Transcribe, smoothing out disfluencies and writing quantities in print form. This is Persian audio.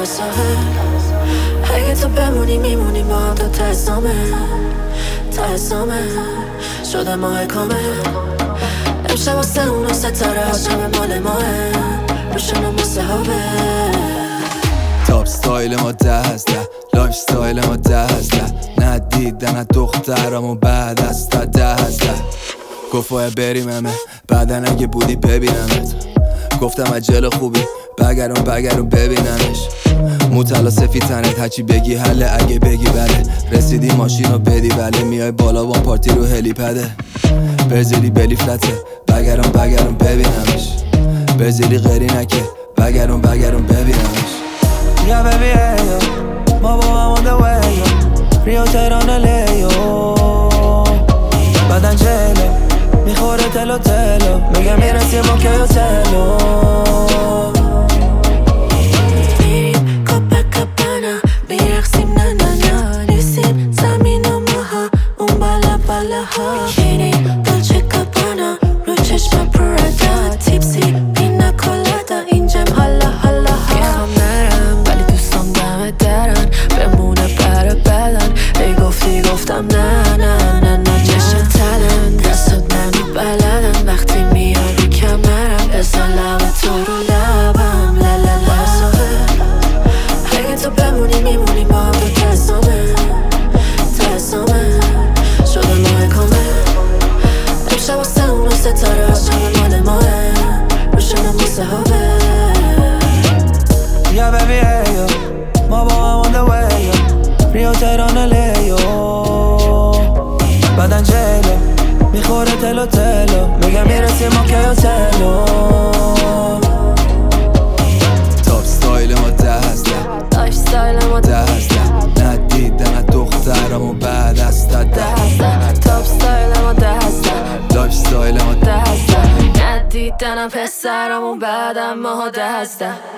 ساحل. اگه تو بمونی میمونیم با هم تا ته سامه شده ماه کامل. امشب واسه اونو ستاره ها شب مال ماه روشنم مثل هاوه. تاپ ستایل ما 10 از 10، لایف ستایل ما 10 از 10. ندیدن از دخترامو بعد از 10 از 10. گفت باید بریم همه بعدن اگه بودی ببینمت. گفتم عجل خوبی بگرم ببینمش. موتلا سفید تنت هرچی بگی حله اگه بگی بله. رسیدی ماشین رو بدی بله. میای بالا با پارتی رو هلیپده. برزیلی بلی فلته بگرم ببینمش. برزیلی غیری نکه بگرم ببینمش. Yeah baby hey yo ما با هم on the way yo ریو تهران لیو بدن جلو میخوره تلو میگه میرسیم با که تلو. میریم کپاکابانا میرقصیم نه نیسیم زمین و ماها اون بالا ها. بیکینی دولچه گابانا رو چشم پرادا تیپسی پینا کلادا اینجام حالا میخوام نرم ولی دوستام دم درن بمونه بر بدن. ای گفتم نه چشم تلن دستات منو بلدن. وقتی میاری کمرم بزن لب تو رو لبم لالالا ساحل. اگه تو بمونی میمونیم با هم تا ته سامه شده ماه کامل. امشب واسه اونو ستاره ها شب مال ماه روشنم مثل هاوه. Yeah baby hey yo ما با هم on the way yo ریو تهران لیو بدن جلو میخوره تلو میگه میرسیم ما که تلو. تاپ ستایل ما 10 از 10، لایف ستایل ما 10 از 10. ندیدن از دخترامو بعد از 10 از 10. تاپ ستایل ما 10 از 10، لایف ستایل ما 10 از 10. ندیدنم پسرامو بعدم ماها 10 از 10.